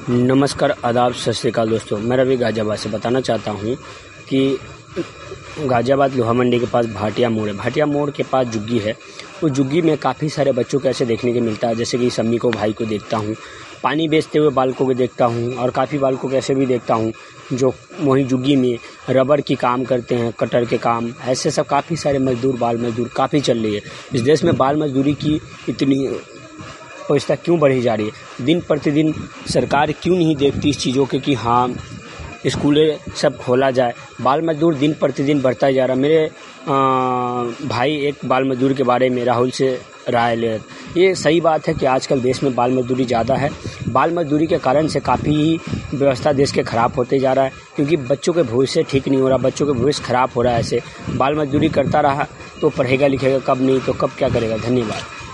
नमस्कार, आदाब, सत श्री अकाल दोस्तों। मैं रवि गाजियाबाद से बताना चाहता हूँ कि गाजियाबाद लोहा मंडी के पास भाटिया मोड़ है। भाटिया मोड़ के पास झुग्गी है। उस झुग्गी में काफ़ी सारे बच्चों को ऐसे देखने को मिलता है, जैसे कि सम्मी को, भाई को देखता हूँ, पानी बेचते हुए बालकों को देखता हूँ, और काफ़ी बालकों को ऐसे भी देखता हूँ जो वहीं झुग्गी में रबर की काम करते हैं, कटर के काम। ऐसे सब काफ़ी सारे मजदूर, बाल मजदूर काफ़ी चल रही है। इस देश में बाल मजदूरी की इतनी अवस्था क्यों बढ़ी जा रही है? दिन प्रतिदिन सरकार क्यों नहीं देखती इस चीज़ों के कि हाँ, स्कूलें सब खोला जाए। बाल मजदूर दिन प्रतिदिन बढ़ता ही जा रहा। मेरे भाई एक बाल मजदूर के बारे में राहुल से राय ले। ये सही बात है कि आजकल देश में बाल मजदूरी ज़्यादा है। बाल मजदूरी के कारण से काफ़ी व्यवस्था देश के ख़राब होते जा रहा है, क्योंकि बच्चों के भविष्य ठीक नहीं हो रहा, बच्चों के भविष्य ख़राब हो रहा है। ऐसे बाल मजदूरी करता रहा तो पढ़ेगा लिखेगा कब नहीं, तो कब क्या करेगा। धन्यवाद।